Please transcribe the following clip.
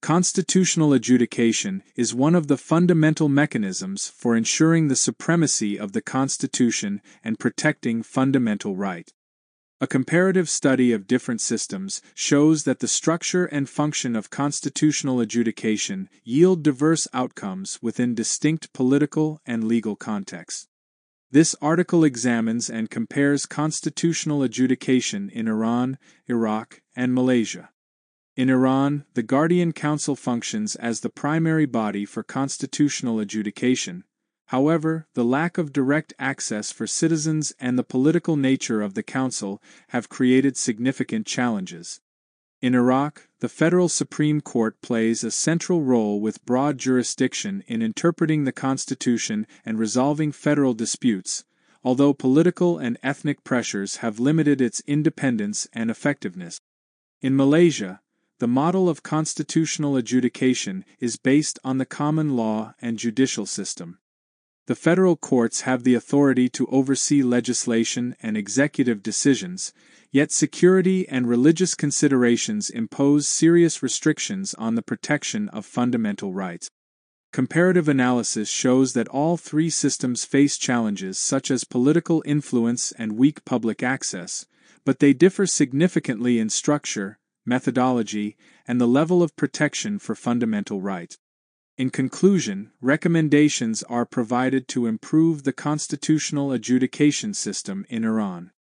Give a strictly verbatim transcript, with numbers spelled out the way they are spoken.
Constitutional adjudication is one of the fundamental mechanisms for ensuring the supremacy of the Constitution and protecting fundamental rights. A comparative study of different systems shows that the structure and function of constitutional adjudication yield diverse outcomes within distinct political and legal contexts. This article examines and compares constitutional adjudication in Iran, Iraq, and Malaysia. In Iran, the Guardian Council functions as the primary body for constitutional adjudication. However, the lack of direct access for citizens and the political nature of the council have created significant challenges. In Iraq, the Federal Supreme Court plays a central role with broad jurisdiction in interpreting the Constitution and resolving federal disputes, although political and ethnic pressures have limited its independence and effectiveness. In Malaysia, the model of constitutional adjudication is based on the common law and judicial system. The federal courts have the authority to oversee legislation and executive decisions, yet security and religious considerations impose serious restrictions on the protection of fundamental rights. Comparative analysis shows that all three systems face challenges such as political influence and weak public access, but they differ significantly in structure, methodology, and the level of protection for fundamental rights. In conclusion, recommendations are provided to improve the constitutional adjudication system in Iran.